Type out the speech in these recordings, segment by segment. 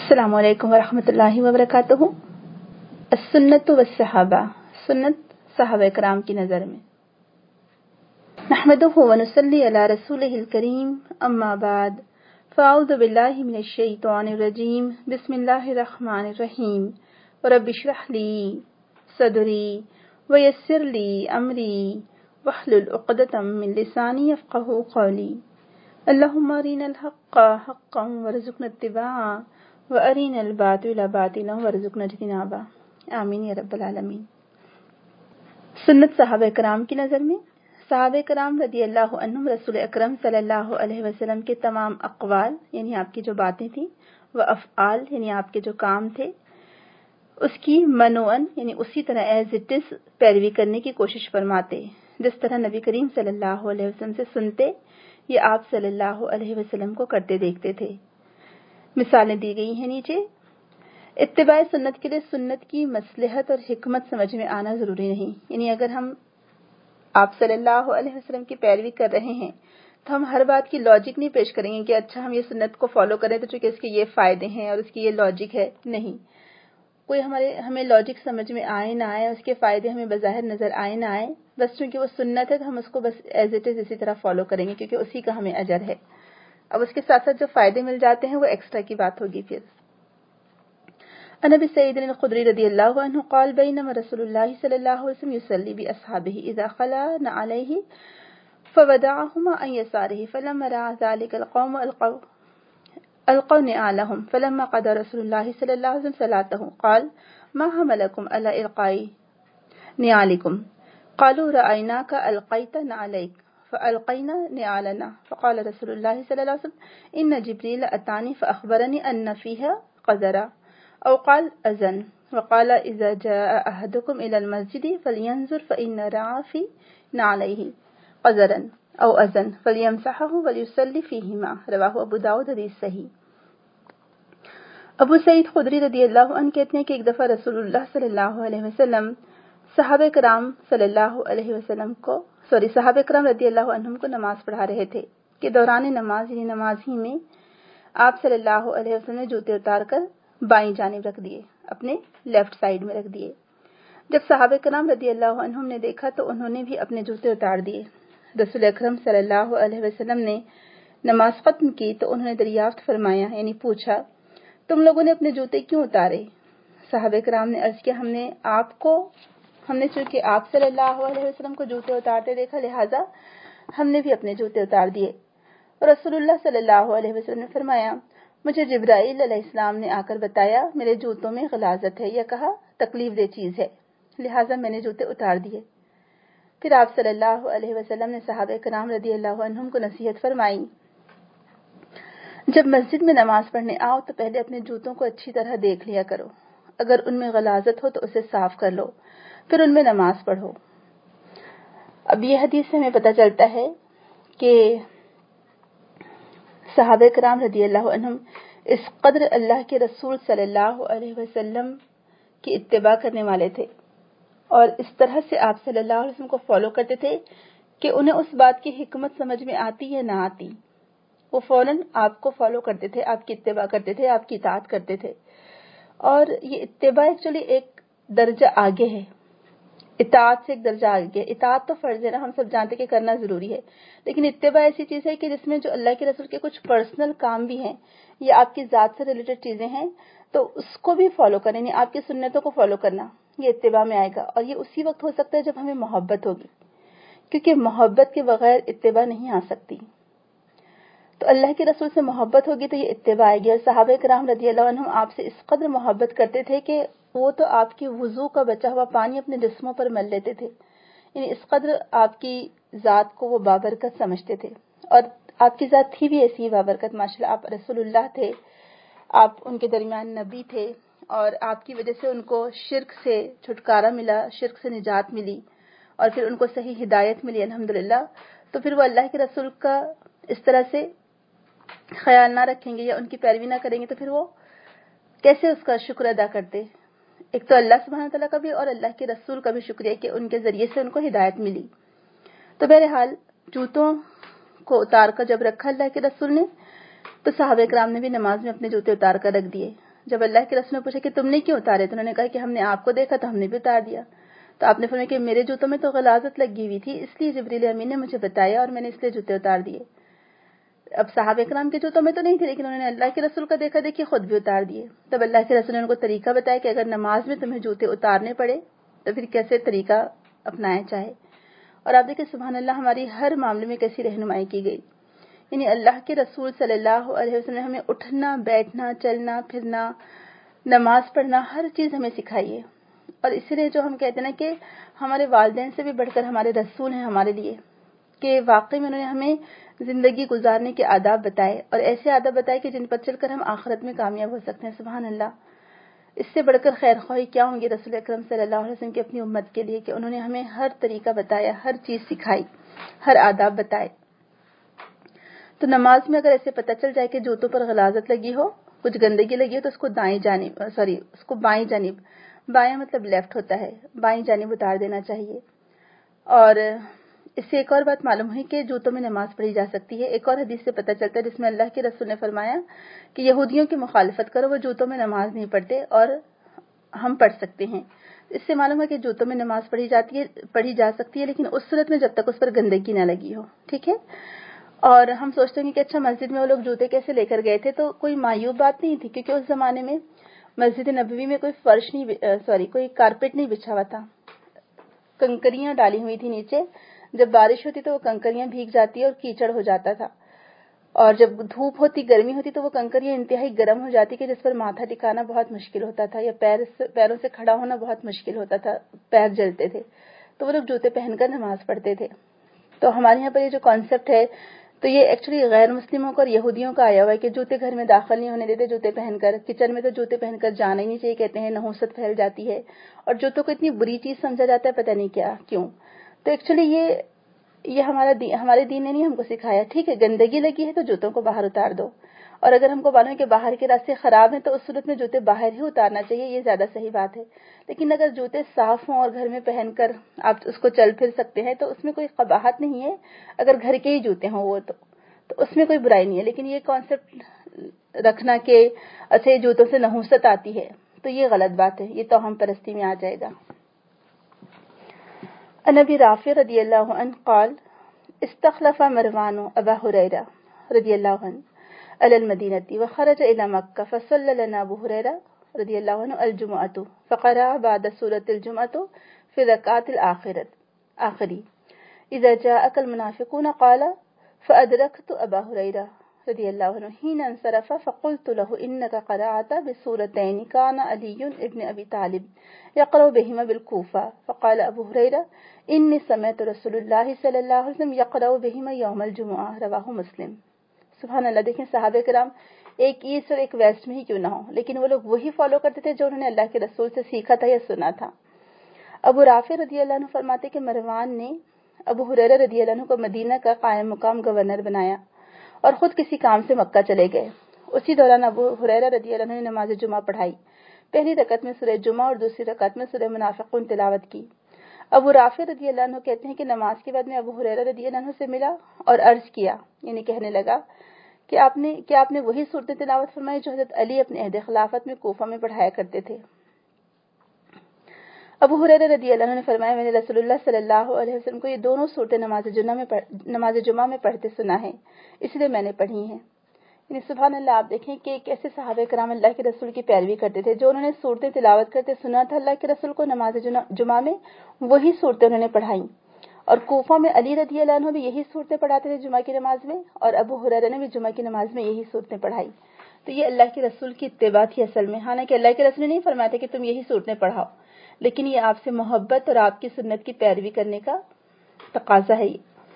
अस्सलामु अलैकुम वरहमतुल्लाहि वबरकातुहू। अस्सुन्नतु वस्सहाबा, सुन्नत सहाबा कराम की नज़र में। नहमदुहु व नुसल्ली अला रसूलिहिल करीम, अम्मा बाद, फ़अऊज़ु बिल्लाहि मिनश शैतानिर रजीम, बिस्मिल्लाहिर रहमानिर रहीम। रब्बि इश्रह ली सदरी व यस्सिर ली अमरी वहलुल उक़दतम मिन लिसानी यफ़क़हू क़ौली। अल्लाहुम्मा अरिनल हक़्क़ हक़्क़न वरज़ुक़ना इत्तिबाअ व अरिनल बातिला बातिलन वरज़ुक़ना इज्तिनाबा। आमीन या रब्बल आलमीन। सुन्नत सहाबा कराम की नज़र में। सहाबा कराम रज़ियल्लाहु अन्हुम रसूल अकरम सल्लल्लाहु अलैहि वसल्लम के तमाम अक़वाल यानी आपकी जो बातें थी, व अफ़आल यानी आपके जो काम थे, उसकी मनोअन यानी उसी तरह एज़ इट इज़ पैरवी करने की कोशिश फरमाते, जिस तरह नबी करीम सल्लल्लाहु अलैहि वसल्लम से सुनते या आप सल्लल्लाहु अलैहि वसल्लम को करते देखते थे। मिसालें दी गई हैं नीचे। इत्तिबाए सुन्नत के लिए सुन्नत की मसलहत और हिकमत समझ में आना ज़रूरी नहीं, यानी अगर हम आप सल्लल्लाहु अलैहि वसल्लम की पैरवी कर रहे हैं तो हम हर बात की लॉजिक नहीं पेश करेंगे कि अच्छा हम ये सुन्नत को फॉलो करें तो चूंकि इसके ये फ़ायदे हैं और इसकी ये लॉजिक है। नहीं, कोई हमें लॉजिक समझ में आए ना आए, उसके फ़ायदे हमें बज़ाहिर नज़र आए ना आए, बस चूंकि वो सुन्नत है तो हम उसको बस एज इट इज़ इसी तरह फॉलो करेंगे क्योंकि उसी का हमें अजर है। अब उसके साथ साथ जो फ़ायदे मिल जाते हैं वो एक्स्ट्रा की बात होगी। फिर अन अबी सईद अल खुदरी रज़ियल्लाहु अन्हु क़ाल बैनमा रसूलुल्लाह सल्लल्लाहु अलैहि वसल्लम युसल्ली बि अस्हाबिही इज़ा ख़ला नअलैहि फवदअहुमा अन यसारिही फलम्मा रअा ज़ालिकल क़ौम अलक़ौ निआलहुम फलम्मा क़दा रसूलुल्लाह सल्लल्लाहु अलैहि वसल्लम सलातहु क़ाल मा हमलकुम अला इल्क़ाई निआलिकुम क़ालू रअयनाका अलक़ैत नअलैक फ़अल्क़ैना निआलना फ़क़ाल रसूलुल्लाह सल्लल्लाहु अलैहि वसल्लम इन्न जिब्रील अतानी फ़अख़बरनी अन्न फ़ीहा क़ज़रा औ क़ाल अज़न वक़ाल इज़ा जाअ अहदुकुम इलल मस्जिदि फ़लयंज़ुर फ़इन्न रअा फ़ी नअलैहि क़ज़रन औ अज़न फ़लयमसहहु वलयुसल्लि फ़ीहिमा। रवाहु अबू दाऊद, हदीस सही। अबू सईद खुदरी रज़ियल्लाहु अन्हु कहते हैं कि एक दफ़ा रसूलुल्लाह सल्लल्लाहु अलैहि वसल्लम सहाबा कराम सल्लल्लाहु अलैहि वसल्लम को सहाबा कराम रज़ियल्लाहु अन्हुम को नमाज पढ़ा रहे थे कि दौरान नमाज यानी नमाज ही में आप सल्लल्लाहु अलैहि वसल्लम ने जूते उतार कर बाईं जानिब रख दिए, अपने लेफ्ट साइड में रख दिए। जब सहाबा कराम रज़ियल्लाहु अन्हुम ने देखा तो उन्होंने भी अपने जूते उतार दिए। रसूल अकरम सल्लल्लाहु अलैहि वसल्लम ने नमाज खत्म की तो उन्होंने दरियाफ्त फरमाया यानी पूछा, तुम लोगों ने अपने जूते क्यों उतारे? सहाबा कराम ने अर्ज किया, हमने चूंकि आप सल्लल्लाहु अलैहि वसल्लम को जूते उतारते देखा लिहाजा हमने भी अपने जूते उतार दिए। और रसूलुल्लाह सल्लल्लाहु अलैहि वसल्लम ने फरमाया, मुझे जिब्राइल अलैहिस्सलाम ने आकर बताया मेरे जूतों में गलाजत है या कहा तकलीफ दे चीज़ है, लिहाजा मैंने जूते उतार दिए। फिर आप सल्लल्लाहु अलैहि वसल्लम ने सहाबा कराम रज़ियल्लाहु अन्हुम को नसीहत फरमाई, जब मस्जिद में नमाज पढ़ने आओ तो पहले अपने जूतों को अच्छी तरह देख लिया करो, अगर उनमें गलाजत हो तो उसे साफ कर लो, फिर उनमें नमाज पढ़ो। अब यह हदीस से हमें पता चलता है कि सहाबा कराम रज़ियल्लाहु अन्हुम इस कदर अल्लाह के रसूल सल्लल्लाहु अलैहि वसल्लम की इत्तिबा करने वाले थे और इस तरह से आप सल्लल्लाहु अलैहि वसल्लम को फॉलो करते थे कि उन्हें उस बात की हिकमत समझ में आती या ना आती, वो फौरन आपको फॉलो करते थे, आपकी इत्तिबा करते थे, आपकी इताअत करते थे। और ये इत्तिबा एक्चुअली एक दर्जा आगे है, इताअत से एक दर्जा आगे। इताअत तो फर्ज है ना, हम सब जानते कि करना जरूरी है, लेकिन इत्तिबा ऐसी चीज है कि जिसमें जो अल्लाह के रसूल के कुछ पर्सनल काम भी हैं या आपकी जात से रिलेटेड चीजें हैं तो उसको भी फॉलो करें, आपकी सुन्नतों को फॉलो करना ये इत्तिबा में आएगा। और ये उसी वक्त हो सकता है जब हमें मोहब्बत होगी, क्योंकि मोहब्बत के बगैर इत्तिबा नहीं आ सकती। तो अल्लाह के रसूल से मोहब्बत होगी तो ये इत्तिबा आएगी। और सहाबा कराम रज़ियल्लाहु अन्हुम आपसे इस कदर मोहब्बत करते थे कि वो तो आपकी वुजू का बचा हुआ पानी अपने जिस्मों पर मल लेते थे, यानी इस कदर आपकी जात को वो बाबरकत समझते थे। और आपकी जात थी भी ऐसी बाबरकत, माशाल्लाह। आप रसूलुल्लाह थे, आप उनके दरमियान नबी थे और आपकी वजह से उनको शिर्क से छुटकारा मिला, शिर्क से निजात मिली और फिर उनको सही हिदायत मिली अल्हम्दुलिल्लाह। तो फिर वो अल्लाह के रसूल का इस तरह से ख्याल ना रखेंगे या उनकी पैरवी ना करेंगे तो फिर वो कैसे उसका शुक्र अदा करते? एक तो अल्लाह सुब्हानहू व तआला का भी और अल्लाह के रसूल का भी शुक्रिया कि उनके जरिए से उनको हिदायत मिली। तो बहरहाल जूतों को उतार कर जब रखा अल्लाह के रसूल ने तो सहाबा कराम ने भी नमाज में अपने जूते उतार कर रख दिए। جب اللہ کے رسول نے پوچھا کہ تم نے کیوں اتارے تو انہوں نے کہا کہ ہم نے آپ کو دیکھا تو ہم نے بھی اتار دیا. تو آپ نے فرمایا کہ میرے جوتوں میں تو غلاظت لگی ہوئی تھی، اس لیے جبریل امین نے مجھے بتایا اور میں نے اس لیے جوتے اتار دیے. اب صحابہ کرام کے جوتوں میں تو نہیں تھے، لیکن انہوں نے اللہ کے رسول کا دیکھا دیکھی خود بھی اتار دیے. تب اللہ کے رسول نے ان کو طریقہ بتایا کہ اگر نماز میں تمہیں جوتے اتارنے پڑے تو پھر کیسے طریقہ اپنایا چاہے. اور آپ دیکھیں سبحان اللہ ہماری ہر معاملے میں کیسی رہنمائی کی گئی. یعنی اللہ کے رسول صلی اللہ علیہ وسلم نے ہمیں اٹھنا بیٹھنا چلنا پھرنا نماز پڑھنا ہر چیز ہمیں سکھائی ہے. اور اسی لیے جو ہم کہتے ہیں نا کہ ہمارے والدین سے بھی بڑھ کر ہمارے رسول ہیں ہمارے لیے، کہ واقعی میں انہوں نے ہمیں زندگی گزارنے کے آداب بتائے اور ایسے آداب بتائے کہ جن پر چل کر ہم آخرت میں کامیاب ہو سکتے ہیں. سبحان اللہ، اس سے بڑھ کر خیر خواہی کیا ہوں گی رسول اکرم صلی اللہ علیہ وسلم کی اپنی امت کے لیے کہ انہوں نے ہمیں ہر طریقہ بتایا، ہر چیز سکھائی، ہر آداب بتائے. تو نماز میں اگر ایسے پتہ چل جائے کہ جوتوں پر غلاظت لگی ہو، کچھ گندگی لگی ہو، تو اس کو اس کو بائیں جانب، بایاں مطلب لیفٹ ہوتا ہے، بائیں جانب اتار دینا چاہیے. اور اس سے ایک اور بات معلوم ہوئی کہ جوتوں میں نماز پڑھی جا سکتی ہے. ایک اور حدیث سے پتہ چلتا ہے جس میں اللہ کے رسول نے فرمایا کہ یہودیوں کی مخالفت کرو، وہ جوتوں میں نماز نہیں پڑھتے اور ہم پڑھ سکتے ہیں. اس سے معلوم ہے کہ جوتوں میں نماز پڑھی جا سکتی ہے، لیکن اس صورت میں جب تک اس پر گندگی نہ لگی ہو. ٹھیک ہے. اور ہم سوچتے ہیں کہ اچھا مسجد میں وہ لوگ جوتے کیسے لے کر گئے تھے، تو کوئی معیوب بات نہیں تھی، کیونکہ اس زمانے میں مسجد نبوی میں کوئی کارپیٹ نہیں بچھا ہوا تھا، کنکریاں ڈالی ہوئی تھی نیچے. جب بارش ہوتی تو وہ کنکریاں بھیگ جاتی اور کیچڑ ہو جاتا تھا، اور جب دھوپ ہوتی گرمی ہوتی تو وہ کنکریاں انتہائی گرم ہو جاتی کہ جس پر ماتھا ٹکانا بہت مشکل ہوتا تھا، یا پیروں سے کھڑا ہونا بہت مشکل ہوتا تھا، پیر جلتے تھے. تو وہ لوگ جوتے پہن کر نماز پڑھتے تھے. تو ہمارے یہاں پر یہ جو کانسیپٹ ہے تو یہ ایکچولی غیر مسلموں کو اور یہودیوں کا آیا ہوا ہے کہ جوتے گھر میں داخل نہیں ہونے دیتے جوتے پہن کر، کچن میں تو جوتے پہن کر جانا ہی نہیں چاہیے، کہتے ہیں نحوست پھیل جاتی ہے، اور جوتوں کو اتنی بری چیز سمجھا جاتا ہے پتہ نہیں کیوں. تو ایکچولی یہ ہمارے دین نے نہیں ہم کو سکھایا. ٹھیک ہے، گندگی لگی ہے تو جوتوں کو باہر اتار دو، اور اگر ہم کو معلوم ہے کہ باہر کے راستے خراب ہیں تو اس صورت میں جوتے باہر ہی اتارنا چاہیے، یہ زیادہ صحیح بات ہے. لیکن اگر جوتے صاف ہوں اور گھر میں پہن کر آپ اس کو چل پھر سکتے ہیں تو اس میں کوئی قباحت نہیں ہے. اگر گھر کے ہی جوتے ہوں وہ تو اس میں کوئی برائی نہیں ہے. لیکن یہ کانسیپٹ رکھنا کہ اچھے جوتوں سے نحوست آتی ہے تو یہ غلط بات ہے، یہ توہم پرستی میں آ جائے گا. عن ابی رافع رضی اللہ عنہ قال استخلف مروان ابا ہریرہ رضی اللہ عنہ على المدینة وخرج الى مکہ فصلى لنا ابو ہریرہ رضی اللہ عنہ الجمعة فقرأ بعد سورة الجمعة في الركعة الآخرة اذا جاءك المنافقون قال فأدركت ابا ہریرہ رضی اللہ عنہ حين انصرف فقلت له انك قرأت بسورتين كان علي ابن ابي طالب يقرأ بهما بالكوفة فقال ابو ہریرہ انی سمعت رسول اللہ صلی اللہ علیہ وسلم یقرأ بہما یوم الجمعہ رواہ مسلم. سبحان اللہ. دیکھیں صحابہ کرام ایک ایسٹ اور ایک ویسٹ میں ہی کیوں نہ ہو، لیکن وہ لوگ وہی فالو کرتے تھے جو انہوں نے اللہ کے رسول سے سیکھا تھا یا سنا تھا. ابو رافع رضی اللہ عنہ فرماتے کہ مروان نے ابو ہریرہ رضی اللہ عنہ کو مدینہ کا قائم مقام گورنر بنایا اور خود کسی کام سے مکہ چلے گئے. اسی دوران ابو ہریرہ رضی اللہ عنہ نے نماز جمعہ پڑھائی. پہلی رکعت میں سورہ جمعہ اور دوسری رکعت میں سورہ منافقون تلاوت کی. ابو رافع رضی اللہ عنہ کہتے ہیں کہ نماز کے بعد میں ابو ہریرہ رضی اللہ عنہ سے ملا اور عرض کیا، یعنی کہنے لگا کہ آپ نے وہی صورتیں تلاوت فرمائی جو حضرت علی اپنے عہد خلافت میں کوفہ میں پڑھایا کرتے تھے. ابو ہریرہ رضی اللہ عنہ نے فرمایا میں نے رسول اللہ صلی اللہ علیہ وسلم کو یہ دونوں صورتیں نماز جمعہ میں پڑھتے سنا ہے، اس لیے میں نے پڑھی ہیں. یعنی سبحان اللہ. آپ دیکھیں کہ کیسے صحابہ کرام اللہ کے رسول کی پیروی کرتے تھے. جو انہوں نے صورتیں تلاوت کرتے سنا تھا اللہ کے رسول کو نماز جمعہ میں، وہی صورتیں انہوں نے پڑھائیں. اور کوفہ میں علی رضی اللہ عنہ بھی یہی صورتیں پڑھاتے تھے جمعہ کی نماز میں، اور ابو ہریرہ نے بھی جمعہ کی نماز میں یہی صورتیں پڑھائی. تو یہ اللہ کے رسول کی اتباع تھی اصل میں. حالانکہ اللہ کے رسول نے نہیں فرمایا تھا کہ تم یہی صورتیں پڑھاؤ، لیکن یہ آپ سے محبت اور آپ کی سنت کی پیروی کرنے کا تقاضا ہے.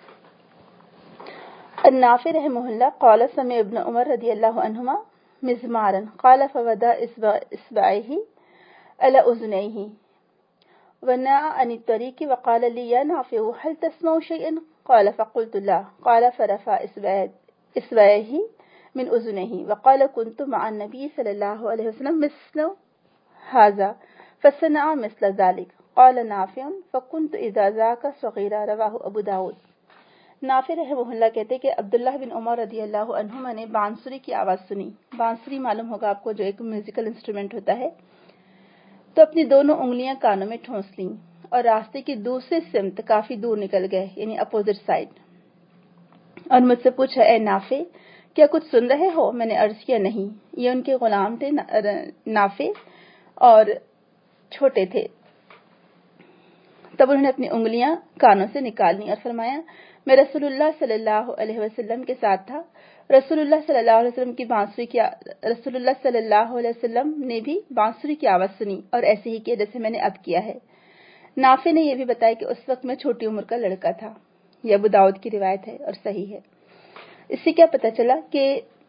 النافع رحمہ اللہ قال سمع ابن عمر رضی اللہ عنہما مزمارا قال فوضع اصبعيه على اذنيه ونأى عن الطريق وقال لي يا نافع هل تسمع شيئا قال فقلت لا قال فرفع اصبعيه من اذنيه وقال كنت مع النبي صلى الله عليه وسلم مثل هذا فصنع مثل ذلك قال نافع فكنت اذا ذاك صغيرا رواہ ابو داود. نافع رحمہ اللہ کہتے کہ عبداللہ بن عمر رضی اللہ عنہما نے بانسری کی آواز سنی. بانسری معلوم ہوگا آپ کو، جو ایک میوزیکل انسٹرومنٹ ہوتا ہے. تو اپنی دونوں انگلیاں کانوں میں ٹھونس لیں اور راستے کی دوسری سمت کافی دور نکل گئے، یعنی اپوزٹ سائڈ. اور مجھ سے پوچھا، اے نافع کیا کچھ سن رہے ہو؟ میں نے عرض کیا نہیں. یہ ان کے غلام تھے نافع اور چھوٹے تھے. تب انہوں نے اپنی انگلیاں کانوں سے نکال لی اور فرمایا، میں رسول اللہ صلی اللہ علیہ وسلم کے ساتھ تھا. رسول اللہ صلی اللہ علیہ وسلم نے بھی بانسری کی آواز سنی اور ایسے ہی کیا جیسے میں نے اب کیا ہے. نافع نے یہ بھی بتایا کہ اس وقت میں چھوٹی عمر کا لڑکا تھا. یہ ابو داؤد کی روایت ہے اور صحیح ہے. اس سے کیا پتہ چلا کہ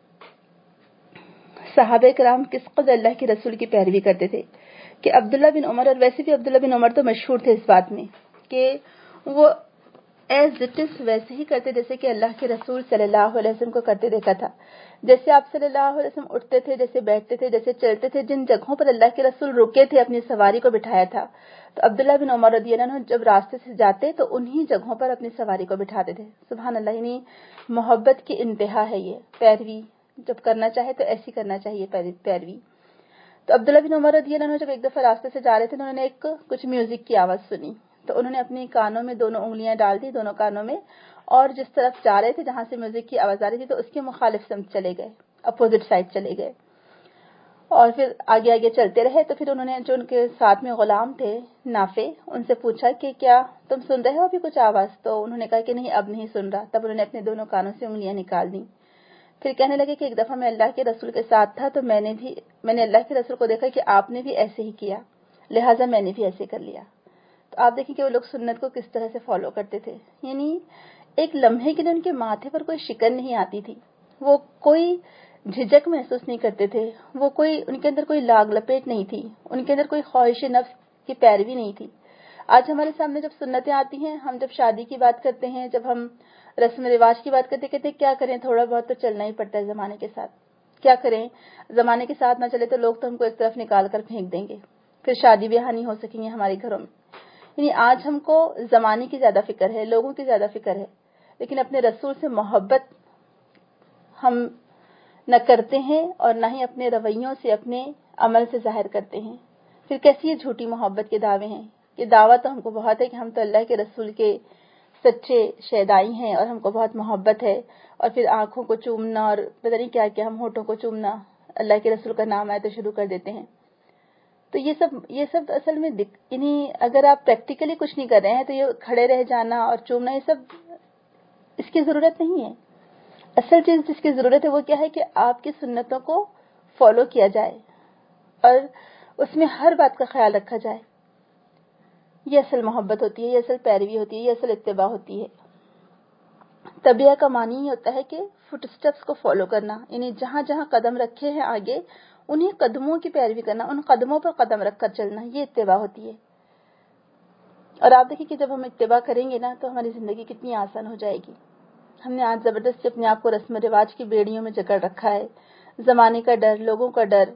صحابہ کرام کس قدر اللہ کے رسول کی پیروی کرتے تھے. کہ عبداللہ بن عمر، اور ویسے بھی عبداللہ بن عمر تو مشہور تھے اس بات میں کہ وہ ایز اٹ از ویسے ہی کرتے جیسے کہ اللہ کے رسول صلی اللہ علیہ وسلم کو کرتے دیکھا تھا. جیسے آپ صلی اللہ علیہ وسلم اٹھتے تھے، جیسے بیٹھتے تھے، جیسے چلتے تھے، جن جگہوں پر اللہ کے رسول رکے تھے اپنی سواری کو بٹھایا تھا، تو عبداللہ بن عمر رضی اللہ عنہ جب راستے سے جاتے تو انہی جگہوں پر اپنی سواری کو بٹھاتے تھے. سبحان اللہ، یعنی محبت کی انتہا ہے یہ. پیروی جب کرنا چاہے تو ایسی کرنا چاہیے پیروی. تو عبداللہ بن عمر رضی اللہ عنہ جب ایک دفعہ راستے سے جا رہے تھے تو انہوں نے کچھ میوزک کی آواز سنی. تو انہوں نے اپنی کانوں میں دونوں انگلیاں ڈال دی، دونوں کانوں میں، اور جس طرف جا رہے تھے جہاں سے میوزک کی آواز آ رہی تھی تو اس کے مخالف سمت چلے گئے، اپوزٹ سائڈ چلے گئے اور پھر آگے آگے چلتے رہے. تو پھر انہوں نے جو ان کے ساتھ میں غلام تھے نافع، ان سے پوچھا کہ کیا تم سن رہے ہو ابھی کچھ آواز؟ تو انہوں نے کہا کہ نہیں، اب نہیں سن رہا. تب انہوں نے اپنے دونوں کانوں سے انگلیاں نکال دیں. پھر کہنے لگے کہ ایک دفعہ میں اللہ کے رسول کے ساتھ تھا تو میں نے اللہ کے رسول کو دیکھا کہ آپ نے بھی ایسے ہی کیا، لہٰذا میں نے بھی ایسے کر لیا. تو آپ دیکھیں کہ وہ لوگ سنت کو کس طرح سے فالو کرتے تھے. یعنی ایک لمحے کے لیے ان کے ماتھے پر کوئی شکن نہیں آتی تھی، وہ کوئی جھجک محسوس نہیں کرتے تھے، ان کے اندر کوئی لاگ لپیٹ نہیں تھی، ان کے اندر کوئی خواہش نفس کی پیروی نہیں تھی. آج ہمارے سامنے جب سنتیں آتی ہیں، ہم جب شادی کی بات کرتے ہیں، جب ہم رسم رواج کی بات کرتے کہتے کیا کریں، تھوڑا بہت تو چلنا ہی پڑتا ہے زمانے کے ساتھ. کیا کریں، زمانے کے ساتھ نہ چلے تو لوگ تو ہم کو ایک طرف نکال کر پھینک دیں گے، پھر شادی بیاہ نہیں ہو سکیں گے ہمارے گھروں میں. یعنی آج ہم کو زمانے کی زیادہ فکر ہے، لوگوں کی زیادہ فکر ہے، لیکن اپنے رسول سے محبت ہم نہ کرتے ہیں اور نہ ہی اپنے رویوں سے، اپنے عمل سے ظاہر کرتے ہیں. پھر کیسی یہ جھوٹی محبت کے دعوے ہیں؟ کہ دعویٰ تو ہم کو بہت ہے کہ ہم تو اللہ کے رسول کے سچے شیدائی ہیں اور ہم کو بہت محبت ہے، اور پھر آنکھوں کو چومنا اور پتہ نہیں کیا کیا، ہم ہونٹوں کو چومنا، اللہ کے رسول کا نام آئے تو شروع کر دیتے ہیں. تو یہ سب اصل میں یعنی اگر آپ پریکٹیکلی کچھ نہیں کر رہے ہیں تو یہ کھڑے رہ جانا اور چومنا، یہ سب اس کی ضرورت نہیں ہے. اصل چیز جس کی ضرورت ہے وہ کیا ہے کہ آپ کی سنتوں کو فالو کیا جائے اور اس میں ہر بات کا خیال رکھا جائے. یہ اصل محبت ہوتی ہے، یہ اصل پیروی ہوتی ہے، یہ اصل اتباع ہوتی ہے. تبیہ کا معنی یہ ہوتا ہے کہ فٹ سٹیپس کو فالو کرنا، یعنی جہاں جہاں قدم رکھے ہیں آگے انہیں قدموں کی پیروی کرنا، ان قدموں پر قدم رکھ کر چلنا، یہ اتباع ہوتی ہے. اور آپ دیکھیں کہ جب ہم اتباع کریں گے نا تو ہماری زندگی کتنی آسان ہو جائے گی. ہم نے آج زبردست اپنے آپ کو رسم رواج کی بیڑیوں میں جکڑ رکھا ہے، زمانے کا ڈر، لوگوں کا ڈر.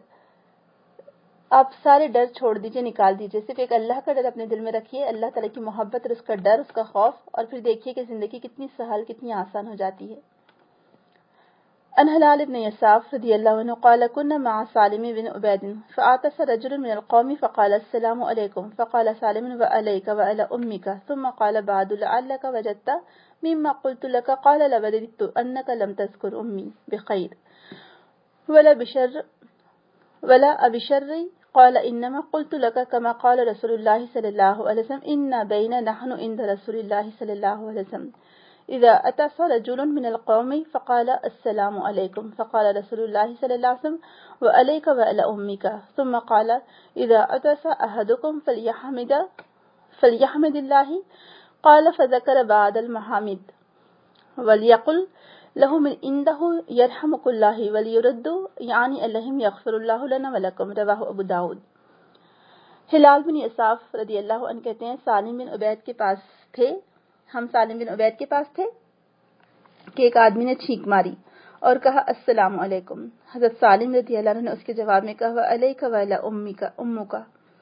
آپ سارے ڈر چھوڑ دیجئے، نکال دیجئے، صرف ایک اللہ کا ڈر اپنے دل میں رکھیے، اللہ تعالیٰ کی محبت اور اس کا ڈر، اس کا خوف، اور پھر دیکھیے کہ زندگی کتنی سہل، کتنی آسان ہو جاتی ہے. عن هلال بن يساف رضی اللہ عنہ قال كنا مع سالم بن عبید فعطس رجل من القوم فقال السلام علیکم فقال سالم وعلیک وعلى امك ثم قال بعد لعلك وجدت مما قلت لك قال لوددت انك لم تذكر امي بخير ولا ابشر قال انما قلت لك كما قال رسول الله صلى الله عليه وسلم ان بين نحن عند رسول الله صلى الله عليه وسلم اذا اتى رجل من القوم فقال السلام عليكم فقال رسول الله صلى الله عليه وسلم وعليك وعلى امك ثم قال اذا اتى احدكم فليحمد الله قال فذكر بعد المحامد وليقل له من عنده يرحمك الله وليرد يعني اللهم يغفر الله لنا ولكم رواه ابو داود. ہلال بن یساف رضی اللہ عنہ کہتے ہیں سالم بن عبید کے پاس تھے، ہم سالم بن عبید کے پاس تھے کہ ایک آدمی نے چھینک ماری اور کہا السلام علیکم. حضرت سالم رضی اللہ عنہ نے اس کے جواب میں کہا وعلیک وعلی امک،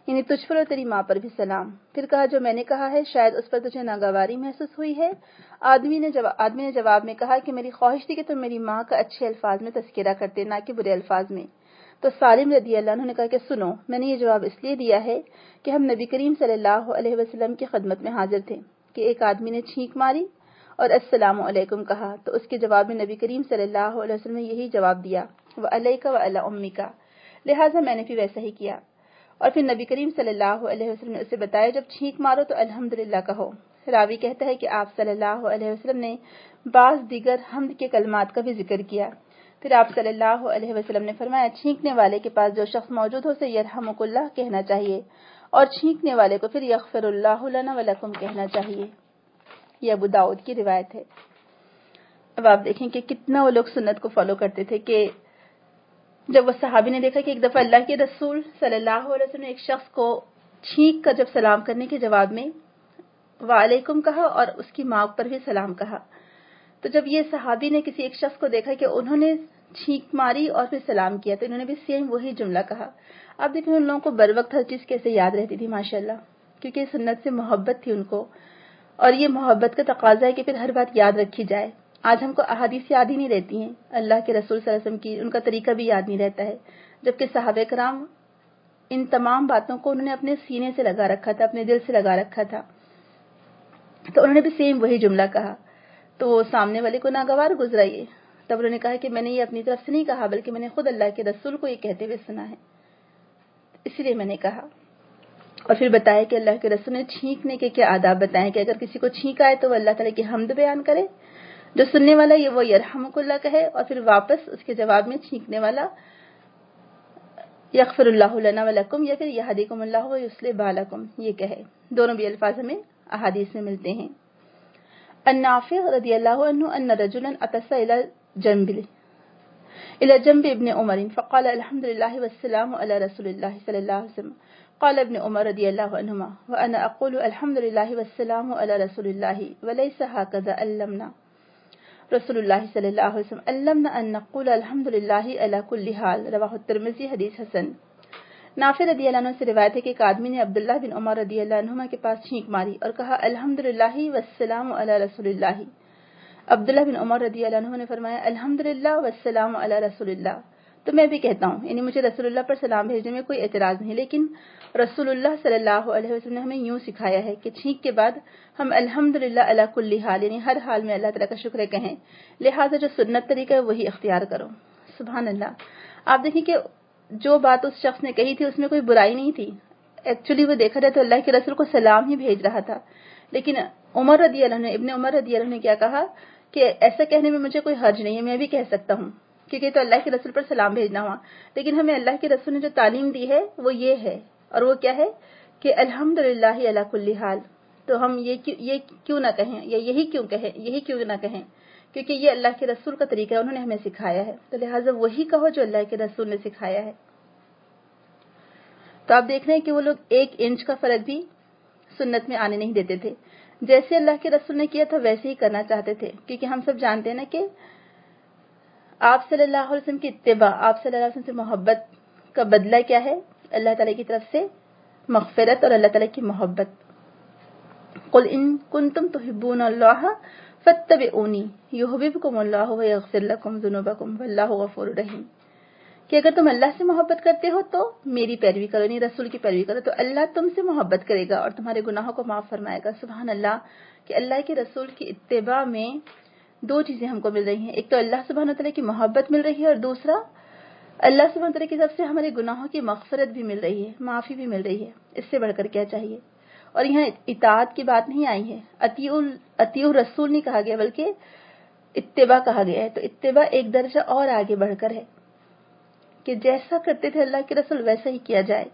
یعنی تجھ پر اور تیری ماں پر بھی سلام۔ پھر کہا جو میں نے کہا ہے شاید اس پر تجھے ناگواری محسوس ہوئی ہے۔ آدمی نے جواب میں کہا کہ میری خواہش تھی کہ تم میری ماں کا اچھے الفاظ میں تذکرہ کرتے، نہ کہ برے الفاظ میں۔ تو سالم رضی اللہ عنہ نے کہا کہ سنو، میں نے یہ جواب اس لیے دیا ہے کہ ہم نبی کریم صلی اللہ علیہ وسلم کی خدمت میں حاضر تھے کہ ایک آدمی نے چھینک ماری اور السلام علیکم کہا، تو اس کے جواب میں نبی کریم صلی اللہ علیہ وسلم نے یہی جواب دیا، وعلیک وعلی امیک، لہٰذا میں نے بھی ویسا ہی کیا۔ اور پھر نبی کریم صلی اللہ علیہ وسلم نے اسے بتایا جب چھینک مارو تو الحمدللہ کہو۔ راوی کہتا ہے کہ آپ صلی اللہ علیہ وسلم نے بعض دیگر حمد کے کلمات کا بھی ذکر کیا۔ پھر آپ صلی اللہ علیہ وسلم نے فرمایا چھینکنے والے کے پاس جو شخص موجود ہو اسے یرحمک اللہ کہنا چاہیے، اور چھینکنے والے کو پھر یغفر اللہ لنا ولکم کہنا چاہیے۔ یہ ابو داؤد کی روایت ہے۔ اب آپ دیکھیں کہ کتنا وہ لوگ سنت کو فالو کرتے تھے کہ جب وہ صحابی نے دیکھا کہ ایک دفعہ اللہ کے رسول صلی اللہ علیہ وسلم نے ایک شخص کو چھینک کر جب سلام کرنے کے جواب میں وعلیکم کہا اور اس کی ماں پر بھی سلام کہا، تو جب یہ صحابی نے کسی ایک شخص کو دیکھا کہ انہوں نے چھینک ماری اور پھر سلام کیا تو انہوں نے بھی سیم وہی جملہ کہا۔ اب دیکھیں ان لوگوں کو بر وقت ہر چیز کیسے یاد رہتی تھی ماشاءاللہ، کیونکہ سنت سے محبت تھی ان کو، اور یہ محبت کا تقاضا ہے کہ پھر ہر بات یاد رکھی جائے۔ آج ہم کو احادیث یاد ہی نہیں رہتی ہیں، اللہ کے رسول صلی اللہ علیہ وسلم کی ان کا طریقہ بھی یاد نہیں رہتا ہے، جبکہ صحابہ کرام ان تمام باتوں کو انہوں نے اپنے سینے سے لگا رکھا تھا، اپنے دل سے لگا رکھا تھا، تو انہوں نے بھی سیم وہی جملہ کہا۔ تو وہ سامنے والے کو ناگوار گزرا یہ، تب انہوں نے کہا کہ میں نے یہ اپنی طرف سے نہیں کہا بلکہ میں نے خود اللہ کے رسول کو یہ کہتے ہوئے سنا ہے، اسی لیے میں نے کہا۔ اور پھر بتایا کہ اللہ کے رسول نے چھینکنے کے کیا آداب بتائے کہ اگر کسی کو چھینک آئے تو وہ اللہ تعالیٰ کی حمد بیان کرے، جو سننے والا یہ وہ یرحمک اللہ کہے، اور پھر واپس اس کے جواب میں چھینکنے والا یغفر اللہ لنا ولکم یا پھر یہدیکم اللہ ویصلح بالکم یہ کہے۔ دونوں بھی الفاظ ہمیں احادیث میں ملتے ہیں۔ النافع رضی اللہ عنہ ان رجلا اطس الى جنب ابن عمر فقال الحمد لله والسلام على رسول الله صلى الله عليه وسلم قال ابن عمر رضي الله عنهما وانا اقول الحمد لله والسلام على رسول الله وليس هكذا علمنا رسول اللہ صلی اللہ علیہ وسلم علمنا ان نقول الحمد للہ علی کل حال، رواہ الترمذی، حدیث حسن۔ نافع رضی اللہ عنہ سے روایت ہے کہ ایک آدمی نے عبداللہ بن عمر رضی اللہ عنہما کے پاس چھینک ماری اور کہا الحمد للہ والسلام علی رسول اللہ۔ عبداللہ بن عمر رضی اللہ عنہ نے فرمایا الحمد للہ والسلام علی رسول اللہ، تو میں بھی کہتا ہوں، یعنی مجھے رسول اللہ پر سلام بھیجنے میں کوئی اعتراض نہیں، لیکن رسول اللہ صلی اللہ علیہ وسلم نے ہمیں یوں سکھایا ہے کہ چھینک کے بعد ہم الحمدللہ علی کل حال، یعنی ہر حال میں اللہ تعالیٰ کا شکر کہیں، لہٰذا جو سنت طریقہ ہے وہی اختیار کرو۔ سبحان اللہ۔ آپ دیکھیں کہ جو بات اس شخص نے کہی تھی اس میں کوئی برائی نہیں تھی، ایکچولی وہ دیکھا جائے تو اللہ کے رسول کو سلام ہی بھیج رہا تھا، لیکن عمر رضی اللہ عنہ، ابن عمر رضی اللہ عنہ نے کیا کہا کہ ایسا کہنے میں مجھے کوئی حرج نہیں ہے، میں بھی کہہ سکتا ہوں، کیونکہ تو اللہ کے رسول پر سلام بھیجنا ہوا، لیکن ہمیں اللہ کے رسول نے جو تعلیم دی ہے وہ یہ ہے، اور وہ کیا ہے کہ الحمدللہ علی کل حال، تو ہم یہ کیوں نہ کہیں، یا یہی کیوں نہ کہیں، کیونکہ یہ اللہ کے رسول کا طریقہ ہے، انہوں نے ہمیں سکھایا ہے، تو لہٰذا وہی کہو جو اللہ کے رسول نے سکھایا ہے۔ تو آپ دیکھ رہے ہیں کہ وہ لوگ 1 انچ کا فرق بھی سنت میں آنے نہیں دیتے تھے، جیسے اللہ کے رسول نے کیا تھا ویسے ہی کرنا چاہتے تھے، کیونکہ ہم سب جانتے ہیں نا کہ آپ صلی اللہ علیہ وسلم کی اتباع، آپ صلی اللہ علیہ وسلم سے محبت کا بدلہ کیا ہے؟ اللہ تعالیٰ کی طرف سے مغفرت اور اللہ تعالیٰ کی محبت۔ قل ان کنتم تحبون اللہ فاتبعونی یحببکم اللہ ویغفر لکم ذنوبکم واللہ غفور رحیم، کہ اگر تم اللہ سے محبت کرتے ہو تو میری پیروی کرو، یعنی رسول کی پیروی کرو، تو اللہ تم سے محبت کرے گا اور تمہارے گناہوں کو معاف فرمائے گا۔ سبحان اللہ، کہ اللہ کے رسول کی اتباع میں 2 چیزیں ہم کو مل رہی ہیں، ایک تو اللہ سبحانہ وتعالیٰ کی محبت مل رہی ہے، اور دوسرا اللہ سبحانہ وتعالیٰ کی طرف سے ہمارے گناہوں کی مغفرت بھی مل رہی ہے، معافی بھی مل رہی ہے۔ اس سے بڑھ کر کیا چاہیے؟ اور یہاں اطاعت کی بات نہیں آئی ہے، اطیعوا رسول نہیں کہا گیا بلکہ اتباع کہا گیا ہے، تو اتباع ایک درجہ اور آگے بڑھ کر ہے کہ جیسا کرتے تھے اللہ کے رسول ویسا ہی کیا جائے۔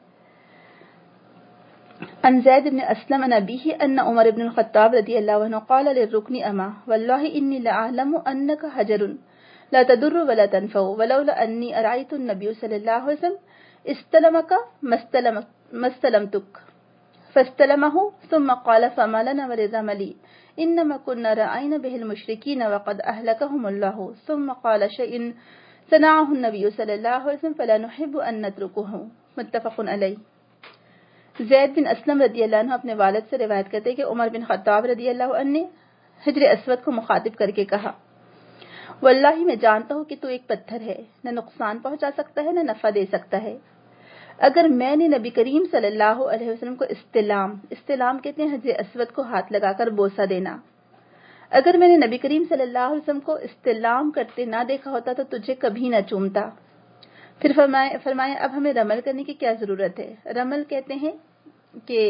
عن زید بن اسلم عن ابیہ ان عمر بن الخطاب رضی اللہ عنہ قال للرکن اما واللہ انی لأعلم انک حجر لا تضر ولا تنفع ولولا انی ارأیت النبی صلی اللہ علیہ وسلم استلمک ما استلمتک فاستلمه ثم قال فما لنا وللرمل انما كنا رأينا به المشركين وقد اهلكهم الله ثم قال شيء صنعه النبي صلی اللہ علیہ وسلم فلا نحب ان نتركه متفق علیہ۔ زید بن اسلم رضی اللہ عنہ اپنے والد سے روایت کرتے کہ عمر بن خطاب رضی اللہ عنہ نے حجر اسود کو مخاطب کر کے کہا، واللہ میں جانتا ہوں کہ تو ایک پتھر ہے، نہ نقصان پہنچا سکتا ہے نہ نفع دے سکتا ہے۔ اگر میں نے نبی کریم صلی اللہ علیہ وسلم کو استلام کہتے ہیں حجر اسود کو ہاتھ لگا کر بوسہ دینا، اگر میں نے نبی کریم صلی اللہ علیہ وسلم کو استلام کرتے نہ دیکھا ہوتا تو تجھے کبھی نہ چومتا۔ پھر فرمایا اب ہمیں رمل کرنے کی کیا ضرورت ہے؟ رمل کہتے ہیں کہ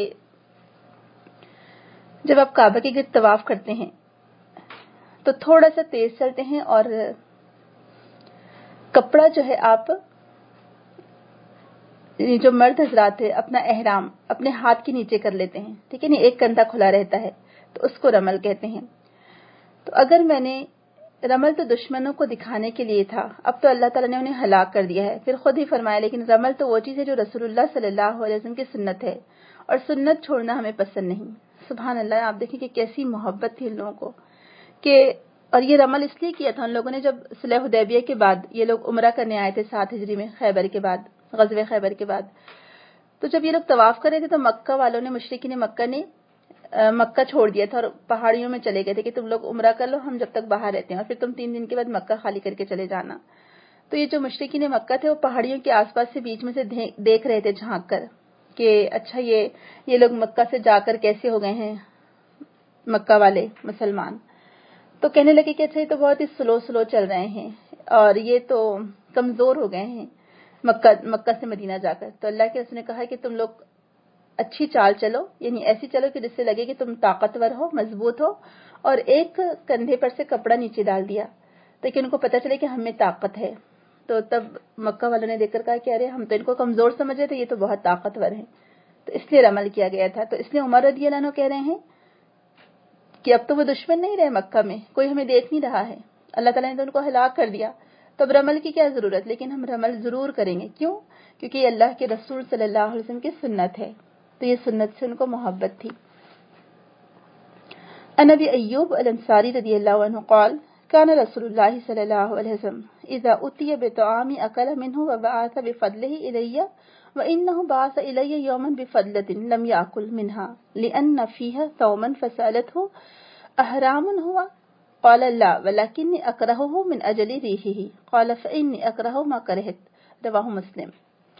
جب آپ کعبہ کے گرد طواف کرتے ہیں تو تھوڑا سا تیز چلتے ہیں اور کپڑا جو ہے آپ جو مرد حضرات ہے اپنا احرام اپنے ہاتھ کے نیچے کر لیتے ہیں، ٹھیک ہے نا، ایک کندھا کھلا رہتا ہے تو اس کو رمل کہتے ہیں۔ تو اگر میں نے رمل تو دشمنوں کو دکھانے کے لیے تھا، اب تو اللہ تعالیٰ نے انہیں ہلاک کر دیا ہے، پھر خود ہی فرمایا لیکن رمل تو وہ چیز ہے جو رسول اللہ صلی اللہ علیہ وسلم کی سنت ہے اور سنت چھوڑنا ہمیں پسند نہیں۔ سبحان اللہ، آپ دیکھیں کہ کیسی محبت تھی ان لوگوں کو کہ، اور یہ رمل اس لیے کیا تھا ان لوگوں نے جب صلح حدیبیہ کے بعد یہ لوگ عمرہ کرنے آئے تھے 7 ہجری میں، خیبر کے بعد، غزوہ خیبر کے بعد، تو جب یہ لوگ طواف کر رہے تھے تو مکہ والوں نے، مشرکین مکہ نے مکہ چھوڑ دیا تھا اور پہاڑیوں میں چلے گئے تھے کہ تم لوگ عمرہ کر لو، ہم جب تک باہر رہتے ہیں اور پھر تم 3 دن کے بعد مکہ خالی کر کے چلے جانا۔ تو یہ جو مشرکین مکہ تھے وہ پہاڑیوں کے آس پاس سے بیچ میں سے دیکھ رہے تھے جھانک کر کہ اچھا یہ لوگ مکہ سے جا کر کیسے ہو گئے ہیں مکہ والے مسلمان، تو کہنے لگے کہ اچھا یہ تو بہت ہی سلو چل رہے ہیں اور یہ تو کمزور ہو گئے ہیں مکہ سے مدینہ جا کر۔ تو اللہ کے رسول نے کہا کہ تم لوگ اچھی چال چلو، یعنی ایسی چلو کہ جس سے لگے کہ تم طاقتور ہو، مضبوط ہو، اور ایک کندھے پر سے کپڑا نیچے ڈال دیا تاکہ ان کو پتہ چلے کہ ہم میں طاقت ہے۔ تو تب مکہ والوں نے دیکھ کر کہا کہ ارے ہم تو ان کو کمزور سمجھ رہے تھے، یہ تو بہت طاقتور ہیں، تو اس لیے رمل کیا گیا تھا۔ تو اس لیے عمر رضی اللہ عنہ کہہ رہے ہیں کہ اب تو وہ دشمن نہیں رہے مکہ میں، کوئی ہمیں دیکھ نہیں رہا ہے، اللہ تعالیٰ نے تو ان کو ہلاک کر دیا، تو اب رمل کی کیا ضرورت، لیکن ہم رمل ضرور کریں گے۔ کیوں؟ کیونکہ یہ اللہ کے رسول صلی اللہ علیہ وسلم کی سنت ہے، تو یہ سنت سے ان کو محبت تھی۔ عن ابی ایوب الانصاری رضی اللہ عنہ قال كان رسول اللہ صلی اللہ علیہ وسلم اذا اتي بطعام اكل منه وبعث بفضله الي وانه بعث الي يوما بفضلة لم يأكل منها لان فيها ثوما فسألته احرام هو قال لا ولكني اكرهه من اجل ريحه قال فاني اكره ما كرهت رواه مسلم۔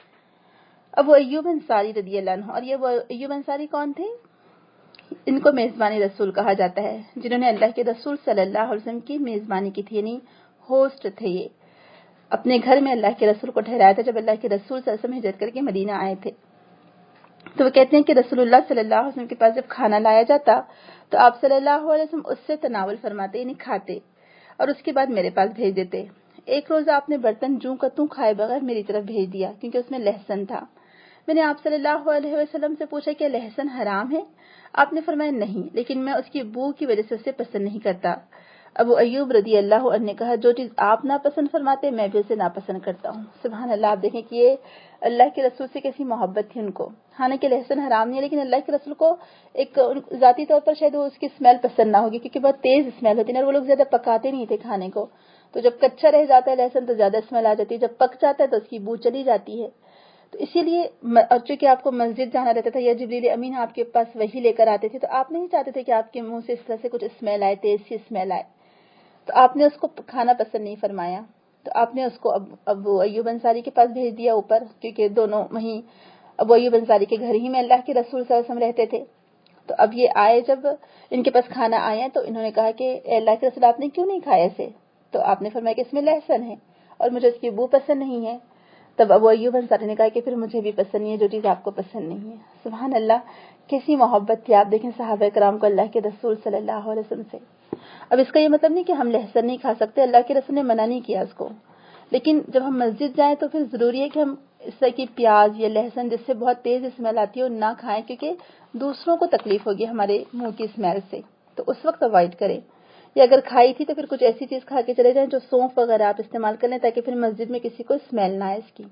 ابو ایوب انصاری رضی اللہ عنہ، اور یہ ابو ایوب انصاری کون تھے؟ ان کو میزبانی رسول کہا جاتا ہے، جنہوں نے اللہ کے رسول صلی اللہ علیہ وسلم کی میزبانی کی تھی، یعنی ہوسٹ تھے، یہ اپنے گھر میں اللہ کے رسول کو ٹھہرایا تھا جب اللہ کے رسول صلی اللہ علیہ وسلم ہجرت کر کے مدینہ آئے تھے۔ تو وہ کہتے ہیں کہ رسول اللہ صلی اللہ علیہ وسلم کے پاس جب کھانا لایا جاتا تو آپ صلی اللہ علیہ وسلم اس سے تناول فرماتے، یعنی کھاتے، اور اس کے بعد میرے پاس بھیج دیتے۔ ایک روز آپ نے برتن جوں کا توں کھائے بغیر میری طرف بھیج دیا کیونکہ اس میں لہسن تھا۔ میں نے آپ صلی اللہ علیہ وسلم سے پوچھا کہ لہسن حرام ہے؟ آپ نے فرمایا نہیں، لیکن میں اس کی بو کی وجہ سے اسے پسند نہیں کرتا۔ ابو ایوب رضی اللہ عنہ نے کہا جو چیز آپ ناپسند فرماتے میں بھی اسے ناپسند کرتا ہوں۔ سبحان اللہ، آپ دیکھیں کہ یہ اللہ کے رسول سے کیسی محبت تھی ان کو۔ حالانکہ لہسن حرام نہیں ہے لیکن اللہ کے رسول کو ایک ذاتی طور پر شاید وہ اس کی اسمیل پسند نہ ہوگی کیونکہ بہت تیز اسمیل ہوتی ہے اور وہ لوگ زیادہ پکاتے نہیں تھے کھانے کو، تو جب کچا رہ جاتا ہے لہسن تو زیادہ اسمیل آ جاتی ہے، جب پک جاتا ہے تو اس کی بو چلی جاتی ہے۔ تو اسی لیے، اور چونکہ آپ کو مسجد جانا رہتا تھا یا جبریل امین آپ کے پاس وہی لے کر آتے تھے تو آپ نہیں چاہتے تھے کہ آپ کے منہ سے اس طرح سے کچھ اسمیل آئے، تیز سی اسمیل آئے، تو آپ نے اس کو کھانا پسند نہیں فرمایا، تو آپ نے اس کو ابو ایوب انصاری کے پاس بھیج دیا اوپر، کیونکہ دونوں وہیں ابو ایوب انصاری کے گھر ہی میں اللہ کے رسول صلی اللہ علیہ وسلم رہتے تھے۔ تو اب یہ آئے، جب ان کے پاس کھانا آیا تو انہوں نے کہا کہ اے اللہ کے رسول آپ نے کیوں نہیں کھایا اسے؟ تو آپ نے فرمایا کہ اس میں لہسن ہے اور مجھے اس کی بو پسند نہیں ہے۔ تب ابو ایوب انصاری نے کہا کہ پھر مجھے بھی پسند نہیں ہے جو چیز آپ کو پسند نہیں ہے۔ سبحان اللہ، کیسی محبت تھی، آپ دیکھیں صحابہ کرام کو اللہ کے رسول صلی اللہ علیہ وسلم سے۔ اب اس کا یہ مطلب نہیں کہ ہم لہسن نہیں کھا سکتے، اللہ کے رسول نے منع نہیں کیا اس کو، لیکن جب ہم مسجد جائیں تو پھر ضروری ہے کہ ہم اس طرح کی پیاز یا لہسن جس سے بہت تیز اسمیل آتی ہے وہ نہ کھائیں، کیونکہ دوسروں کو تکلیف ہوگی ہمارے منہ کی اسمیل سے، تو اس وقت اوائڈ کریں، یا اگر کھائی تھی تو پھر کچھ ایسی چیز کھا کے چلے جائیں جو سونف وغیرہ آپ استعمال کر لیں تاکہ پھر مسجد میں کسی کو اسمیل نہ آئے اس کی۔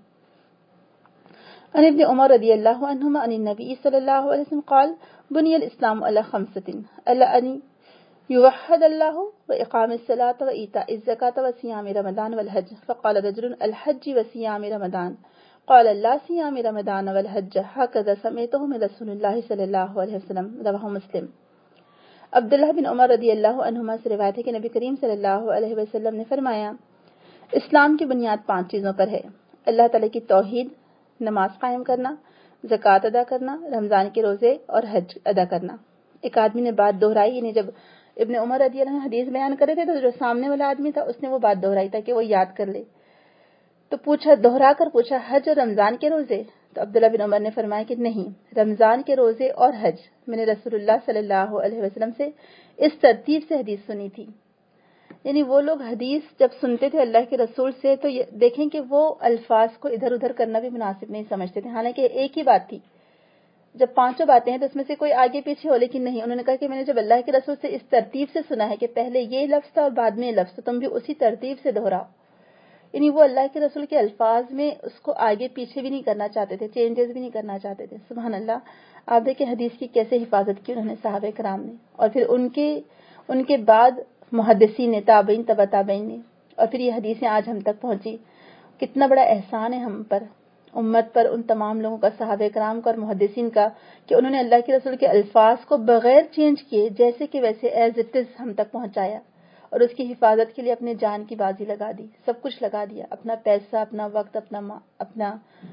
عن ابن عمر رضی اللہ عنہما عن النبی صلی اللہ علیہ وسلم قال بنی الاسلام علی خمسۃ علی ان یوحد اللہ واقام الصلاۃ وایتاء الزکاۃ وصیام رمضان والحج فقال رجل الحج وصیام رمضان قال لا صيام رمضان والحج هكذا سمعته من رسول الله صلی اللہ علیہ وسلم رواه مسلم۔ عبداللہ بن عمر رضی اللہ عنہما سے روایت ہے کہ نبی کریم صلی اللہ علیہ وسلم نے فرمایا، اسلام کی بنیاد 5 چیزوں پر ہے: اللہ تعالیٰ کی توحید، نماز قائم کرنا، زکوٰۃ ادا کرنا، رمضان کے روزے اور حج ادا کرنا۔ ایک آدمی نے بات دہرائی، یعنی جب ابن عمر رضی اللہ عنہ حدیث بیان کر رہے تھے تو جو سامنے والا آدمی تھا اس نے وہ بات دہرائی تاکہ وہ یاد کر لے، تو دہرا کر پوچھا حج اور رمضان کے روزے؟ تو عبداللہ بن عمر نے فرمایا کہ نہیں، رمضان کے روزے اور حج میں نے رسول اللہ صلی اللہ علیہ وسلم سے اس ترتیب سے حدیث سنی تھی۔ یعنی وہ لوگ حدیث جب سنتے تھے اللہ کے رسول سے تو دیکھیں کہ وہ الفاظ کو ادھر ادھر کرنا بھی مناسب نہیں سمجھتے تھے، حالانکہ ایک ہی بات تھی۔ جب 5 باتیں ہیں تو اس میں سے کوئی آگے پیچھے ہو، لیکن نہیں، انہوں نے کہا کہ میں نے جب اللہ کے رسول سے اس ترتیب سے سنا ہے کہ پہلے یہ لفظ تھا اور بعد میں یہ لفظ، تو تم بھی اسی ترتیب سے دہراؤ۔ یعنی وہ اللہ کے رسول کے الفاظ میں اس کو آگے پیچھے بھی نہیں کرنا چاہتے تھے، چینجز بھی نہیں کرنا چاہتے تھے۔ سبحان اللہ، آپ دیکھیں حدیث کی کیسے حفاظت کی انہوں نے صحابہ کرام نے، اور پھر ان کے بعد محدثین نے، تابعین، تبع تابعین نے، اور پھر یہ حدیثیں آج ہم تک پہنچی۔ کتنا بڑا احسان ہے ہم پر، امت پر، ان تمام لوگوں کا، صحابہ کرام کا اور محدثین کا، کہ انہوں نے اللہ کے رسول کے الفاظ کو بغیر چینج کیے جیسے کہ ویسے ایز اٹ از ہم تک پہنچایا، اور اس کی حفاظت کے لیے اپنے جان کی بازی لگا دی، سب کچھ لگا دیا، اپنا پیسہ، اپنا وقت، اپنا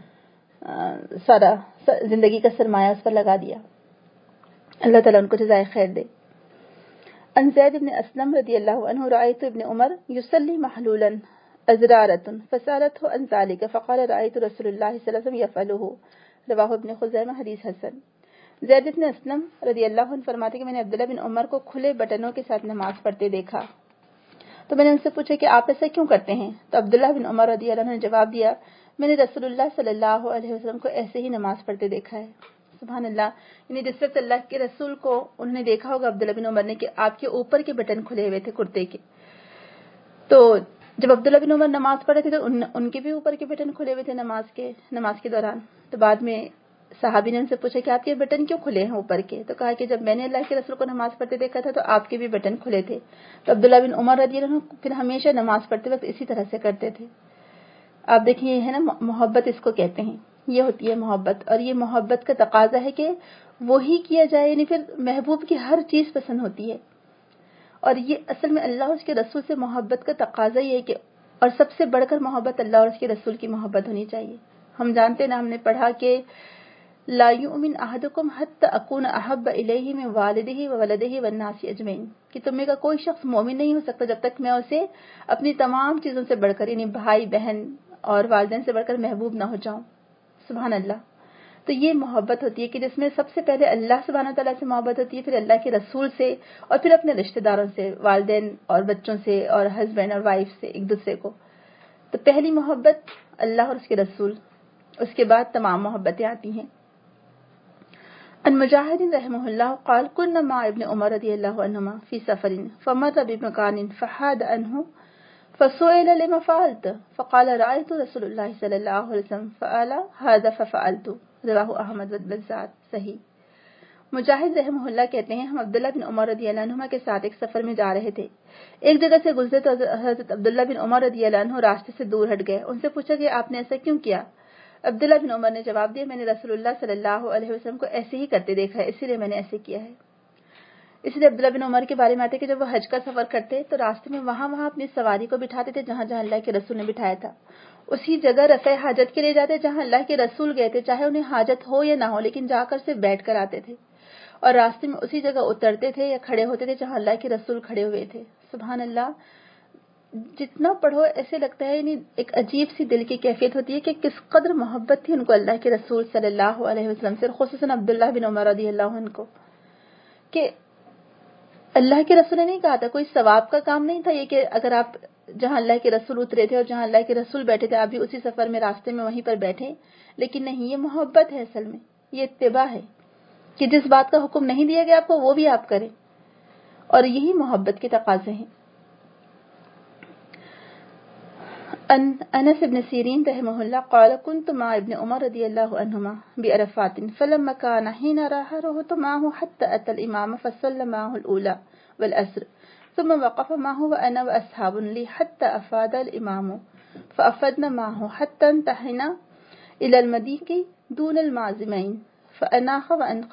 سارا زندگی کا سرمایہ اس پر لگا دیا۔ اللہ تعالیٰ ان کو جزائے خیر دے۔ عن زید بن اسلم رضی اللہ عنہ رأيت ابن عمر يصلي محلولا ازرارة فسألته عن ذلك فقال رأيت رسول الله صلی اللہ علیہ وسلم يفعله رواہ ابن خزیمہ، حدیث حسن۔ زید بن اسلم رضی اللہ عنہ فرماتے کہ میں نے عبداللہ بن عمر کو کھلے بٹنوں کے ساتھ نماز پڑھتے دیکھا، تو میں نے ان سے پوچھا کہ آپ ایسا کیوں کرتے ہیں؟ تو عبداللہ بن عمر رضی اللہ عنہ نے جواب دیا، میں نے رسول اللہ صلی اللہ علیہ وسلم کو ایسے ہی نماز پڑھتے دیکھا ہے۔ سبحان اللہ، یعنی جس وقت اللہ کے رسول کو انہوں نے دیکھا ہوگا عبداللہ بن عمر نے کہ آپ کے اوپر کے بٹن کھلے ہوئے تھے کرتے کے، تو جب عبداللہ بن عمر نماز پڑھ رہے تھے تو ان کے بھی اوپر کے بٹن کھلے ہوئے تھے نماز کے دوران۔ تو بعد میں صحابی نے ان سے پوچھا کہ آپ کے بٹن کیوں کھلے ہیں اوپر کے؟ تو کہا کہ جب میں نے اللہ کے رسول کو نماز پڑھتے دیکھا تھا تو آپ کے بھی بٹن کھلے تھے۔ تو عبداللہ بن عمر رضی اللہ عنہ پھر ہمیشہ نماز پڑھتے وقت اسی طرح سے کرتے تھے۔ آپ دیکھیں، یہ ہے نا محبت، اس کو کہتے ہیں، یہ ہوتی ہے محبت، اور یہ محبت کا تقاضا ہے کہ وہی کیا جائے، یعنی پھر محبوب کی ہر چیز پسند ہوتی ہے، اور یہ اصل میں اللہ اور اس کے رسول سے محبت کا تقاضا یہ ہے کہ، اور سب سے بڑھ کر محبت اللہ اور اس کے رسول کی محبت ہونی چاہیے۔ ہم جانتے نا، ہم نے پڑھا کہ لا یؤمن احدکم حتی اکون احب الیہ من والدہ وولدہ والناس اجمعین، کہ تم میں کا کوئی شخص مومن نہیں ہو سکتا جب تک میں اسے اپنی تمام چیزوں سے بڑھ کر، یعنی بھائی بہن اور والدین سے بڑھ کر محبوب نہ ہو جاؤں۔ سبحان اللہ۔ تو یہ محبت ہوتی ہے کہ جس میں سب سے پہلے اللہ سبحانہ تعالیٰ سے محبت ہوتی ہے، پھر اللہ کے رسول سے، اور پھر اپنے رشتہ داروں سے، والدین اور بچوں سے، اور ہسبینڈ اور وائف سے، ایک دوسرے کو۔ تو پہلی محبت اللہ اور اس کے رسول، اس کے بعد تمام محبتیں آتی ہیں۔ ان مجاہد رحمہ اللہ قال كنا مع ابن عمر رضی اللہ عنہما فی سفر فمر بمكان فحاد عنه فسئل لما فعلت فقال رأيت رسول اللہ صلی اللہ علیہ وسلم فعل هذا ففعلت، رواہ احمد والبزار، صحیح۔ مجاہد رحمہ اللہ کہتے ہیں، ہم عبداللہ بن عمر رضی اللہ عنہما کے ساتھ ایک سفر میں جا رہے تھے، ایک جگہ سے گزرے تو حضرت عبداللہ بن عمر رضی اللہ عنہ راستے سے دور ہٹ گئے۔ ان سے پوچھا کہ آپ نے ایسا کیوں کیا؟ عبداللہ بن عمر نے جواب دیا، میں نے رسول اللہ صلی اللہ علیہ وسلم کو ایسے ہی کرتے دیکھا ہے، اسی لیے میں نے ایسے کیا ہے۔ اس لیے عبداللہ بن عمر کے بارے میں آتے کہ جب وہ حج کا سفر کرتے تو راستے میں وہاں اپنی سواری کو بٹھاتے تھے جہاں جہاں اللہ کے رسول نے بٹھایا تھا، اسی جگہ رفع حاجت کے لیے جاتے جہاں اللہ کے رسول گئے تھے، چاہے انہیں حاجت ہو یا نہ ہو، لیکن جا کر صرف بیٹھ کر آتے تھے، اور راستے میں اسی جگہ اترتے تھے یا کھڑے ہوتے تھے جہاں اللہ کے رسول کھڑے ہوئے تھے۔ سبحان اللہ، جتنا پڑھو ایسے لگتا ہے، یعنی ایک عجیب سی دل کی کیفیت ہوتی ہے کہ کس قدر محبت تھی ان کو اللہ کے رسول صلی اللہ علیہ وسلم سے، خصوصاً عبداللہ بن عمر رضی اللہ عنہ کو، کہ اللہ کے رسول نے نہیں کہا تھا، کوئی ثواب کا کام نہیں تھا یہ کہ اگر آپ جہاں اللہ کے رسول اترے تھے اور جہاں اللہ کے رسول بیٹھے تھے آپ بھی اسی سفر میں راستے میں وہیں پر بیٹھے، لیکن نہیں، یہ محبت ہے، اصل میں یہ اتباع ہے کہ جس بات کا حکم نہیں دیا گیا آپ کو وہ بھی آپ کریں، اور یہی محبت کے تقاضے ہیں۔ انس بن سیرین رحمہ اللہ قال كنت مع ابن عمر رضی اللہ عنہما بعرفات فلما كان حين راح رحت معه حتى اتى الامام فصلى معه الاولى والعصر ثم وقف معه وانا واصحاب لي حتى افاد الامام فافدنا معه حتى انتهينا إلى المديك دون المعزمين فأناخ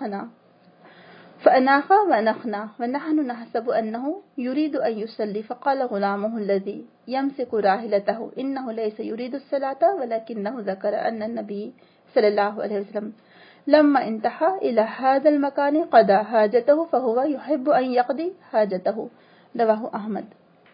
ونخنا ونحن نحسب أنه يريد أن يصلي فقال غلامه الذي يمسك راحلته إنه ليس يريد الصلاة ولكنه ذكر أن النبي صلى الله عليه وسلم لما انتهى إلى هذا المكان قضى حاجته فهو يحب أن يقضي حاجته رواه أحمد۔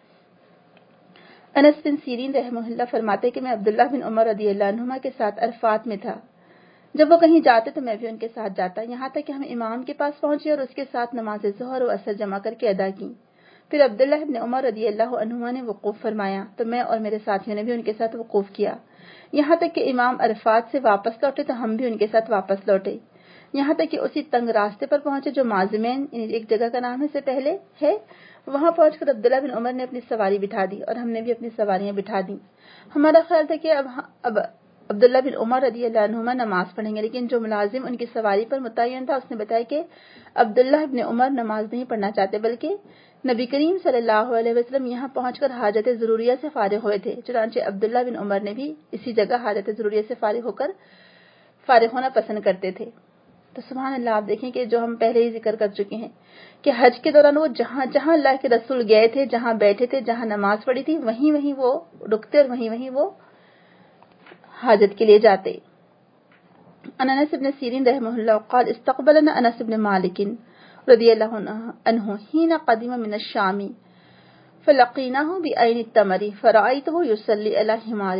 انس بن سیرین رحمہ اللہ فرماتے کہ میں عبداللہ بن عمر رضی اللہ عنہما کے ساتھ عرفات میں تھا، جب وہ کہیں جاتے تو میں بھی ان کے ساتھ جاتا، یہاں تک کہ ہم امام کے پاس پہنچے اور اس کے ساتھ نماز ظہر و عصر جمع کر کے ادا کی۔ پھر عبداللہ بن عمر رضی اللہ عنہما نے وقوف فرمایا تو میں اور میرے ساتھیوں نے بھی ان کے ساتھ وقوف کیا، یہاں تک کہ امام عرفات سے واپس لوٹے تو ہم بھی ان کے ساتھ واپس لوٹے، یہاں تک کہ اسی تنگ راستے پر پہنچے جو معزمین ایک جگہ کا نام ہے سے پہلے ہے۔ وہاں پہنچ کر عبداللہ بن عمر نے اپنی سواری بٹھا دی اور ہم نے بھی اپنی سواریاں بٹھا دی۔ ہمارا خیال تھا کہ اب عبداللہ بن عمر رضی اللہ عنہما نماز پڑھیں گے، لیکن جو ملازم ان کی سواری پر متعین تھا اس نے بتایا کہ عبداللہ بن عمر نماز نہیں پڑھنا چاہتے، بلکہ نبی کریم صلی اللہ علیہ وسلم یہاں پہنچ کر حاجت ضروریہ سے فارغ ہوئے تھے، چنانچہ عبداللہ بن عمر نے بھی اسی جگہ حاجت ضروریہ سے فارغ ہونا پسند کرتے تھے۔ تو سبحان اللہ، آپ دیکھیں کہ جو ہم پہلے ہی ذکر کر چکے ہیں کہ حج کے دوران وہ جہاں جہاں اللہ کے رسول گئے تھے، جہاں بیٹھے تھے، جہاں نماز پڑھی تھی، وہیں وہ رکتے اور وہیں وہ حاجت کے لیے جاتے۔ انس بن سیرین رحمہ اللہ قال استقبلنا انس بن مالک رضی اللہ عنہ حين قدم من الشام فلقيناه بعين التمر فرأيته يصلي على حمار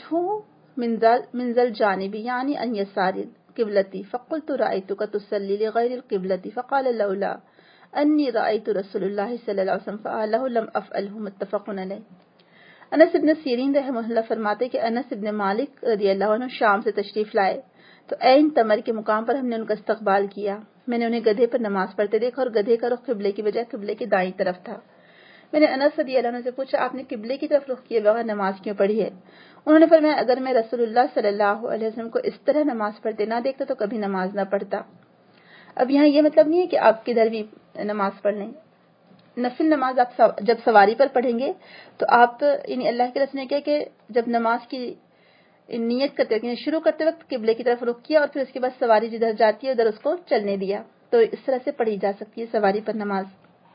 ووجهه من ذا الجانب يعني عن يسار القبلة فقلت رأيتك تصلي لغير القبلة فقال لولا أني رأيت رسول الله صلى الله عليه وسلم فعله لم أفعله متفق علیہ۔ انس ابن سیرین رحمہ اللہ فرماتے کہ انس ابن مالک رضی اللہ عنہ شام سے تشریف لائے تو عین تمر کے مقام پر ہم نے ان کا استقبال کیا، میں نے انہیں گدھے پر نماز پڑھتے دیکھا اور گدھے کا رخ قبلے کی بجائے قبلے کی دائیں طرف تھا۔ میں نے انس رضی اللہ عنہ سے پوچھا آپ نے قبلے کی طرف رخ کیے بغیر نماز کیوں پڑھی ہے؟ انہوں نے فرمایا اگر میں رسول اللہ صلی اللہ علیہ وسلم کو اس طرح نماز پڑھتے نہ دیکھتا تو کبھی نماز نہ پڑھتا۔ اب یہاں یہ مطلب نہیں ہے کہ آپ کدھر بھی نماز پڑھ لیں، نفل نماز آپ جب سواری پر پڑھیں گے تو آپ یعنی اللہ کے رسول نے کیا کہ جب نماز کی نیت کرتے وقت یعنی شروع کرتے وقت قبلے کی طرف رخ کیا اور پھر اس کے بعد سواری جدھر جاتی ہے ادھر اس کو چلنے دیا، تو اس طرح سے پڑھی جا سکتی ہے سواری پر نماز۔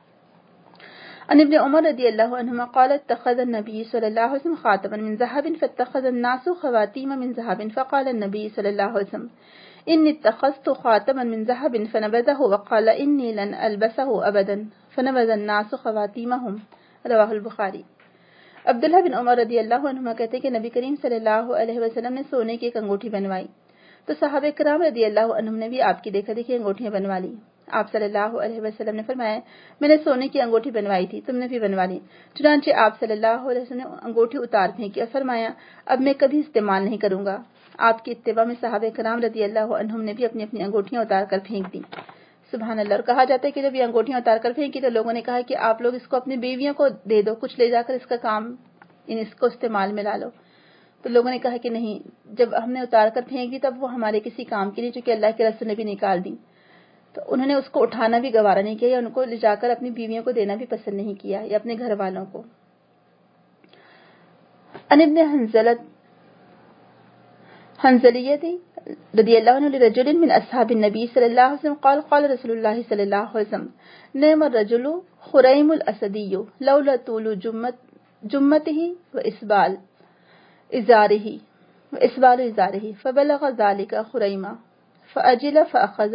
عن ابن عمر رضی اللہ عنہما قال اتخذ النبی صلی اللہ علیہ وسلم خاتما من ذهب فاتخذ الناس خواتیم من ذهب فقال النبی صلی اللہ علیہ وسلم انی اتخذت خاتما من ذهب فنبذه وقال انی لن البسه ابدا فنبذ الناس خواتیمهم رواہ البخاری۔ عبداللہ بن عمر رضی اللہ عنہما کہتے ہیں کہ نبی کریم صلی اللہ علیہ وسلم نے سونے کی ایک انگوٹھی بنوائی تو صحابہ کرام رضی اللہ عنہم نے بھی آپ کی دیکھا دیکھی انگوٹھیاں بنوا لی۔ آپ صلی اللہ علیہ وسلم نے فرمایا میں نے سونے کی انگوٹھی بنوائی تھی، تم نے بھی بنوا لی، چنانچہ آپ صلی اللہ علیہ وسلم نے انگوٹھی اتار پھینکی اور فرمایا اب میں کبھی استعمال نہیں کروں گا۔ آپ کی اتباع میں صحابہ کرام رضی اللہ عنہم نے بھی اپنی اپنی انگوٹھیاں اتار کر پھینک دی۔ سبحان اللہ۔ اور کہا جاتا ہے کہ جب یہ انگوٹھیاں اتار کر پھینکی تو لوگوں نے کہا کہ آپ لوگ اس کو اپنی بیویوں کو دے دو، کچھ لے جا کر اس کا کام اس کو استعمال میں لا لو، تو لوگوں نے کہا کہ نہیں، جب ہم نے اتار کر پھینک دی تب وہ ہمارے کسی کام کی نہیں، چونکہ اللہ کے رسول نے بھی نکال دی، تو انہوں نے اس کو اٹھانا بھی گوارا نہیں کیا یا ان کو لے جا کر اپنی بیویوں کو دینا بھی پسند نہیں کیا یا اپنے گھر والوں کو۔ ان ابن حنظلیہ رضی اللہ عنہ لرجل من اصحاب النبی صلی اللہ علیہ وسلم قال قال رسول اللہ صلی اللہ علیہ وسلم نعم الرجل خریم الاسدی لولا طول جمته واسبال ازاره فبلغ ذلك خريما فاجل فاخذ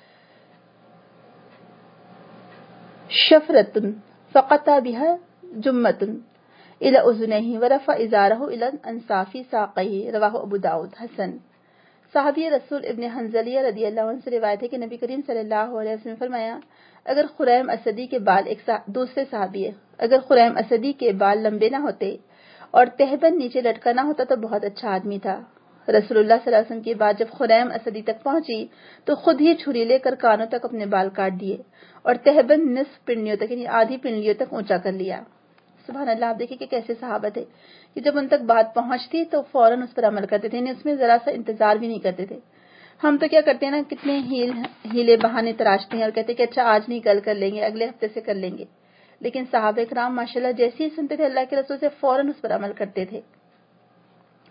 شفرة فقطع بها جمة الى اذنيه ورفع ازاره الى انصاف ساقيه رواہ ابو داؤد حسن۔ صحابی رسول ابن حنظلیہ رضی اللہ عنہ سے روایت ہے کہ نبی کریم صلی اللہ علیہ وسلم نے فرمایا اگر خریم اسدی کے بال دوسرے صحابی ہے اگر خریم اسدی کے بال لمبے نہ ہوتے اور تہبند نیچے لٹکا نہ ہوتا تو بہت اچھا آدمی تھا۔ رسول اللہ صلی اللہ علیہ وسلم کی بات جب خریم اسدی تک پہنچی تو خود ہی چھری لے کر کانوں تک اپنے بال کاٹ دیے اور تہبند نصف پنڈلیوں تک یعنی آدھی پنڈلیوں تک اونچا کر لیا۔ سبحان اللہ۔ آپ دیکھیں کہ کیسے صحابہ تھے کہ جب ان تک بات پہنچتی تو فوراً اس پر عمل کرتے تھے، یعنی اس میں ذرا سا انتظار بھی نہیں کرتے تھے۔ ہم تو کیا کرتے ہیں نا، کتنے ہیلے بہانے تراشتے ہیں اور کہتے ہیں کہ اچھا آج نہیں کل کر لیں گے، اگلے ہفتے سے کر لیں گے، لیکن صحابہ کرام ماشاءاللہ جیسے ہی سنتے تھے اللہ کے رسول سے فوراً اس پر عمل کرتے تھے۔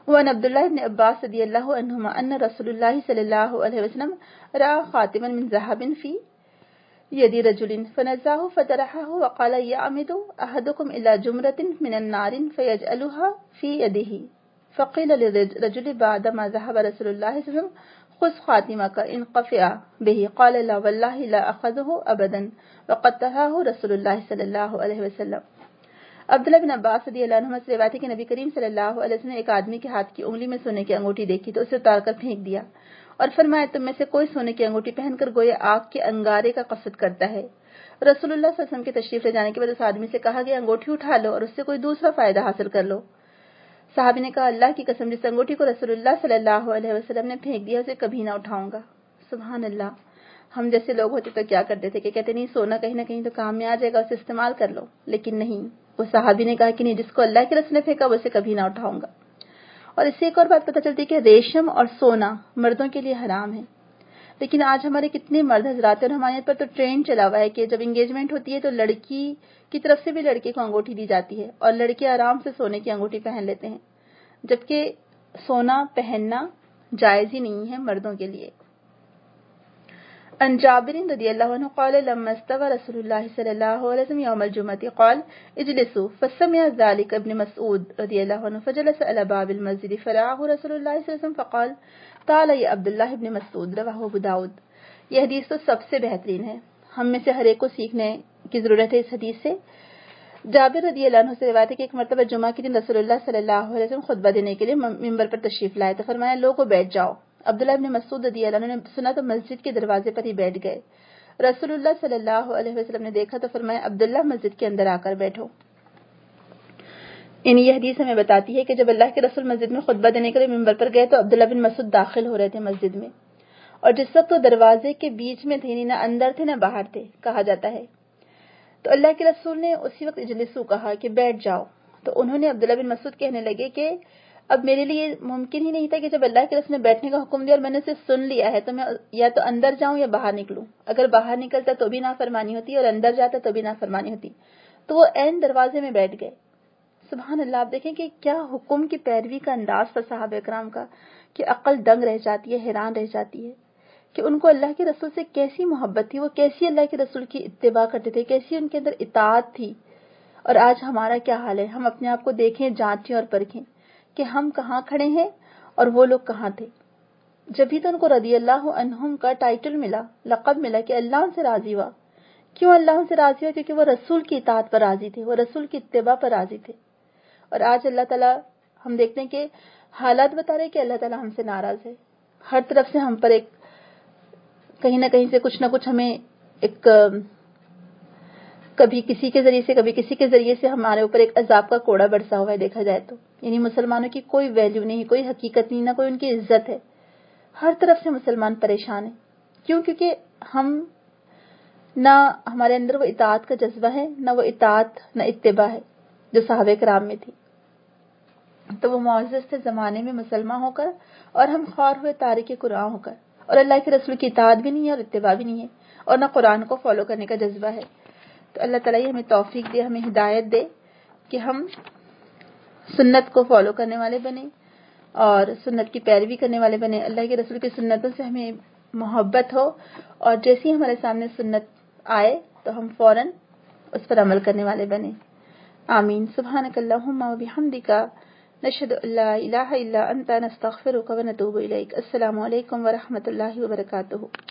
وعن عبداللہ بن عباس رضی اللہ عنہما ان رسول اللہ صلی اللہ علیہ وسلم رأى خاتما من ذهب في يد رجل فنزعه فطرحه وقال يعمد أحدكم إلى جمرة من النار فيجعلها في يده فقيل للرجل بعدما ذهب رسول الله صلى الله عليه وسلم خذ خاتمك إن قفع به قال لا والله لا أخذه أبدا وقد طرحه رسول الله صلى الله عليه وسلم۔ عبداللہ بن عباس رضی اللہ عنہ سے روایت ہے کہ نبی کریم صلی اللہ علیہ وسلم نے ایک آدمی کے ہاتھ کی انگلی میں سونے کی انگوٹھی دیکھی تو اسے اتار کر پھینک دیا اور فرمایا تم میں سے کوئی سونے کی انگوٹھی پہن کر گویا آگ کے انگارے کا قصد کرتا ہے۔ رسول اللہ صلی اللہ علیہ وسلم کے تشریف لے جانے کے بعد اس آدمی سے کہا کہ انگوٹھی اٹھا لو اور اس سے کوئی دوسرا فائدہ حاصل کر لو۔ صحابی نے کہا اللہ کی قسم جس انگوٹھی کو رسول اللہ صلی اللہ علیہ وسلم نے پھینک دیا اسے کبھی نہ اٹھاؤں گا۔ سبحان اللہ۔ ہم جیسے لوگ ہوتے تو کیا کرتے تھے کہ کہتے نہیں سونا کہیں نہ کہیں تو کام میں آ جائے گا اسے استعمال کر لو، لیکن نہیں، وہ صحابی نے کہا کہ نہیں، جس کو اللہ کے رسول نے پھینکا وہ اسے کبھی نہ اٹھاؤں گا۔ اور اس سے ایک اور بات پتہ چلتی ہے کہ ریشم اور سونا مردوں کے لیے حرام ہے، لیکن آج ہمارے کتنے مرد حضرات ہیں اور ہمارے یہاں پر تو ٹرینڈ چلا ہوا ہے کہ جب انگیجمنٹ ہوتی ہے تو لڑکی کی طرف سے بھی لڑکے کو انگوٹھی دی جاتی ہے اور لڑکے آرام سے سونے کی انگوٹھی پہن لیتے ہیں، جبکہ سونا پہننا جائز ہی نہیں ہے مردوں کے لیے۔ عن جابر رضی اللہ عنہ قال لما استوى رسول اللہ صلی اللہ علیہ وسلم یوم الجمعہ قال اجلسوا فسمع ذلك ابن مسعود رضی اللہ عنہ فجلس على باب المسجد فرآه رسول اللہ صلی اللہ علیہ وسلم فقال تعال یا عبداللہ ابن مسعود رواہ ابو داؤد۔ یہ حدیث تو سب سے بہترین ہے، ہم میں سے ہر ایک کو سیکھنے کی ضرورت ہے اس حدیث سے۔ جابر رضی اللہ عنہ سے روایت ہے کہ ایک مرتبہ جمعہ کے دن رسول اللہ صلی اللہ علیہ وسلم خطبہ دینے کے لیے ممبر پر تشریف لائے تو فرمایا لوگوں بیٹھ جاؤ۔ عبداللہ ابن مسعود رضی اللہ عنہ نے سنا تو مسجد کے دروازے پر ہی بیٹھ گئے۔ رسول اللہ صلی اللہ علیہ وسلم نے دیکھا تو فرمایا عبداللہ مسجد کے اندر آ کر بیٹھو۔ یہ حدیث ہمیں بتاتی ہے کہ جب اللہ کے رسول مسجد میں خطبہ دینے کے لیے ممبر پر گئے تو عبداللہ بن مسعود داخل ہو رہے تھے مسجد میں، اور جس وقت وہ دروازے کے بیچ میں تھے، نہ اندر تھے نہ باہر تھے کہا جاتا ہے، تو اللہ کے رسول نے اسی وقت اجلسو کہا کہ بیٹھ جاؤ، تو انہوں نے عبداللہ بن مسعود کہنے لگے کہ اب میرے لیے ممکن ہی نہیں تھا کہ جب اللہ کے رسول نے بیٹھنے کا حکم دیا اور میں نے اسے سن لیا ہے تو میں یا تو اندر جاؤں یا باہر نکلوں، اگر باہر نکلتا تو بھی نافرمانی ہوتی اور اندر جاتا تو بھی نافرمانی ہوتی، تو وہ عین دروازے میں بیٹھ گئے۔ سبحان اللہ، آپ دیکھیں کہ کیا حکم کی پیروی کا انداز تھا صحابہ کرام کا کہ عقل دنگ رہ جاتی ہے، حیران رہ جاتی ہے کہ ان کو اللہ کے رسول سے کیسی محبت تھی، وہ کیسی اللہ کے رسول کی اتباع کرتے تھے، کیسی ان کے اندر اطاعت تھی۔ اور آج ہمارا کیا حال ہے، ہم اپنے آپ کو دیکھیں، جانچیں اور پرکھیں کہ ہم کہاں کھڑے ہیں اور وہ لوگ کہاں تھے۔ جبھی تو ان کو رضی اللہ عنہم کا ٹائٹل ملا، لقب ملا کہ اللہ ان سے راضی ہوا۔ کیوں اللہ ان سے راضی ہوا؟ کیونکہ وہ رسول کی اطاعت پر راضی تھے، وہ رسول کی اتباع پر راضی تھے۔ اور آج اللہ تعالیٰ ہم دیکھتے ہیں کہ حالات بتا رہے کہ اللہ تعالیٰ ہم سے ناراض ہے، ہر طرف سے ہم پر ایک کہیں نہ کہیں سے کچھ نہ کچھ ہمیں ایک کبھی کسی کے ذریعے سے کبھی کسی کے ذریعے سے ہمارے اوپر ایک عذاب کا کوڑا برسا ہوا ہے دیکھا جائے تو، یعنی مسلمانوں کی کوئی ویلیو نہیں، کوئی حقیقت نہیں، نہ کوئی ان کی عزت ہے، ہر طرف سے مسلمان پریشان ہیں۔ کیوں؟ کیونکہ ہم نہ ہمارے اندر وہ اطاعت کا جذبہ ہے، نہ وہ اطاعت نہ اتباع ہے جو صحابہ کرام میں تھی۔ تو وہ معزز تھے زمانے میں مسلمان ہو کر اور ہم خوار ہوئے تارک قرآن ہو کر، اور اللہ کے رسول کی اطاعت بھی نہیں ہے اور اتباع بھی نہیں ہے، اور نہ قرآن کو فالو کرنے کا جذبہ ہے۔ تو اللہ تعالیٰ ہمیں توفیق دے، ہمیں ہدایت دے کہ ہم سنت کو فالو کرنے والے بنیں اور سنت کی پیروی کرنے والے بنیں، اللہ کے رسول کی سنتوں سے ہمیں محبت ہو، اور جیسی ہمارے سامنے سنت آئے تو ہم فوراً اس پر عمل کرنے والے بنیں۔ آمین۔ سبحانک اللہم و بحمدک، نشہد ان لا الہ الا انت، نستغفرک و نتوب الیک۔ السلام علیکم ورحمۃ اللہ وبرکاتہ۔